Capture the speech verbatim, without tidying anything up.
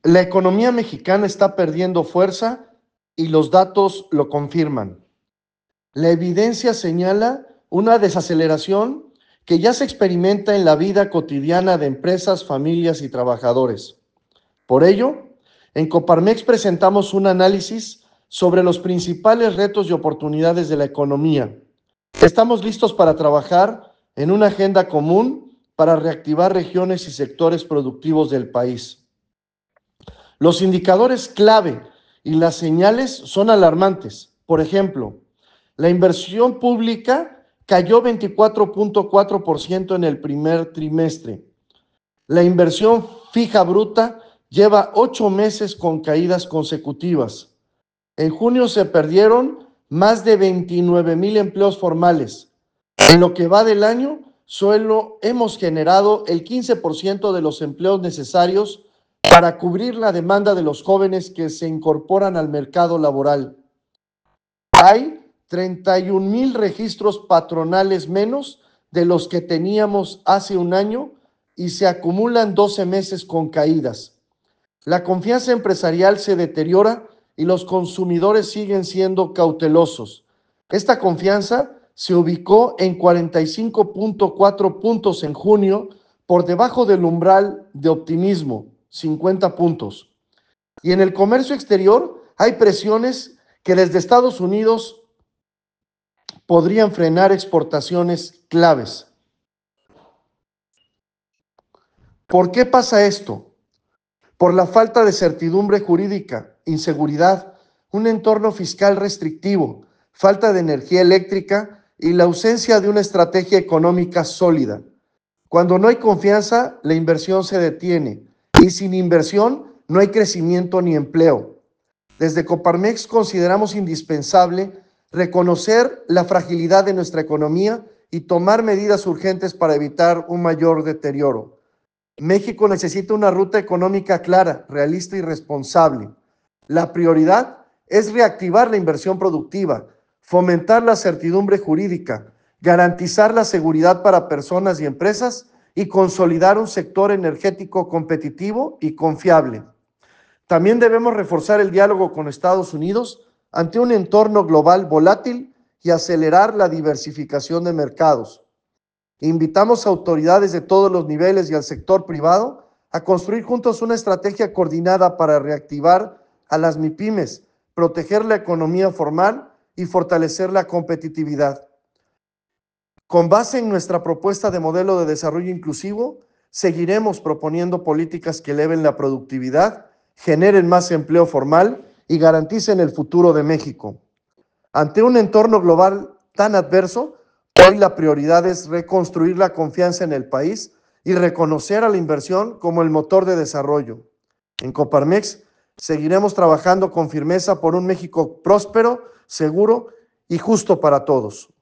La economía mexicana está perdiendo fuerza y los datos lo confirman. La evidencia señala una desaceleración que ya se experimenta en la vida cotidiana de empresas, familias y trabajadores. Por ello, en Coparmex presentamos un análisis sobre los principales retos y oportunidades de la economía. Estamos listos para trabajar en una agenda común para reactivar regiones y sectores productivos del país. Los indicadores clave y las señales son alarmantes. Por ejemplo, la inversión pública cayó veinticuatro punto cuatro por ciento en el primer trimestre. La inversión fija bruta lleva ocho meses con caídas consecutivas. En junio se perdieron más de veintinueve mil empleos formales. En lo que va del año, solo hemos generado el quince por ciento de los empleos necesarios para cubrir la demanda de los jóvenes que se incorporan al mercado laboral. Hay treinta y un mil registros patronales menos de los que teníamos hace un año y se acumulan doce meses con caídas. La confianza empresarial se deteriora y los consumidores siguen siendo cautelosos. Esta confianza se ubicó en cuarenta y cinco punto cuatro puntos en junio, por debajo del umbral de optimismo, cincuenta puntos. Y en el comercio exterior hay presiones que desde Estados Unidos podrían frenar exportaciones claves. ¿Por qué pasa esto? Por la falta de certidumbre jurídica, inseguridad, un entorno fiscal restrictivo, falta de energía eléctrica y la ausencia de una estrategia económica sólida. Cuando no hay confianza, la inversión se detiene y sin inversión no hay crecimiento ni empleo. Desde Coparmex consideramos indispensable reconocer la fragilidad de nuestra economía y tomar medidas urgentes para evitar un mayor deterioro. México necesita una ruta económica clara, realista y responsable. La prioridad es reactivar la inversión productiva, fomentar la certidumbre jurídica, garantizar la seguridad para personas y empresas y consolidar un sector energético competitivo y confiable. También debemos reforzar el diálogo con Estados Unidos ante un entorno global volátil y acelerar la diversificación de mercados. Invitamos a autoridades de todos los niveles y al sector privado a construir juntos una estrategia coordinada para reactivar a las MIPYMES, proteger la economía formal y fortalecer la competitividad. Con base en nuestra propuesta de modelo de desarrollo inclusivo, seguiremos proponiendo políticas que eleven la productividad, generen más empleo formal y garanticen el futuro de México. Ante un entorno global tan adverso, hoy la prioridad es reconstruir la confianza en el país y reconocer a la inversión como el motor de desarrollo. En Coparmex seguiremos trabajando con firmeza por un México próspero, seguro y justo para todos.